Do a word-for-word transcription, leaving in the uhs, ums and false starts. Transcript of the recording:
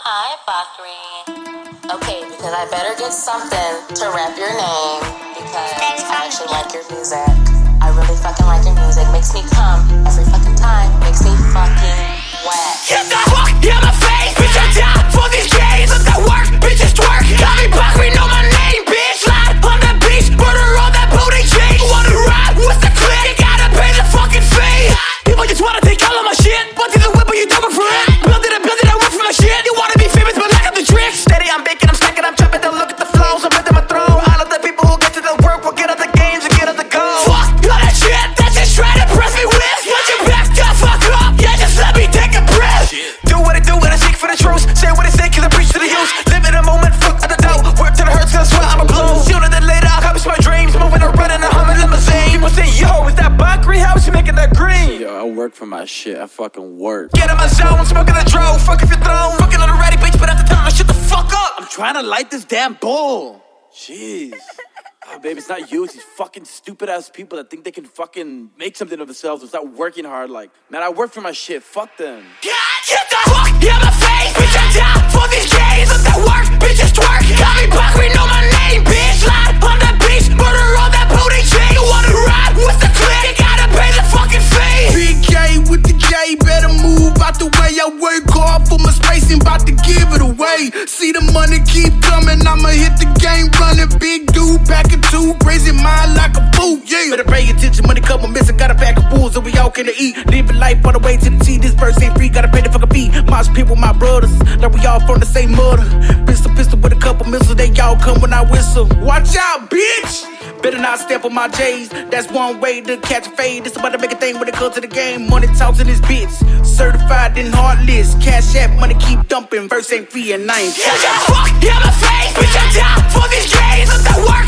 Hi, Bakri. Okay, because I better get something to rap your name because I actually like your music. I really fucking like your music. Makes me come every fucking time. Makes me fucking wet. Get the fuck out my face, bitch! I'm down for these gays. Let that work, bitches twerk. Call me Bakri, know my name, bitch. Slide on the beach, murder all that booty cheeks. Wanna ride? What's the click? You gotta pay the fucking fee. People just wanna take all of my shit. But to the whip, but you don't for it. Build it, I build it, I work for my shit. You wanna be famous, but lack of the tricks. Steady, I'm baking, I'm stacking, I'm chopping. Don't look at the flows, I'm into my throne. All of the people who get to the work will get out the games and get out the goal. Fuck all that shit, that's just trying to press me with. Put your back the fuck up, yeah, just let me take a breath. Do what I do and I seek for the truth. Say what I say, cause I preach to the youth. Live in a moment, fuck at the dough. Work till it hurts, cause I swear I'm a blow. Sooner than later, I'll accomplish my dreams. Moving around in a humming limousine. People say, yo, is that Bakri? How is she making that green? Yo, I work for my shit, I fucking work. Get in my zone, smoking the drove. Fuck if you're thrown. Fucking on the ready, bitch, but after time, shut the fuck up. I'm trying to light this damn bowl. Jeez. Oh, babe, it's not you. It's these fucking stupid ass people that think they can fucking make something of themselves without working hard. Like, man, I work for my shit. Fuck them. God, get the fuck out my face, bitch! I'm down for these gays. Let that work, bitches twerk. Call me Bakri, know my name, bitch. Slide on the beach, murder all that booty cheeks. You wanna ride? What's the click? You gotta pay the fucking fee. Big K with the J, better move out the way. I work hard for my space and about to give it away. See the money keep coming, I'ma hit the game running. Big dude, packing two, crazy mind like a fool, yeah. Better pay attention, money come missing, got a pack of fools, so we all can eat. Living life all the way to the T, this verse ain't free, gotta pay the fucking fee. Mosh people, my brothers, like we all from the same mother. Pistol, pistol with a couple missiles, they all come when I whistle. Watch out, bitch! Better not step on my J's, that's one way to catch a fade. This about to make a thing when it comes to the game. Money talks in this bitch, certified and heartless. Cash app, money keep dumping, verse ain't free and I ain't. Get the fuck out my face, bitch! I'm down for these gays. Let that work.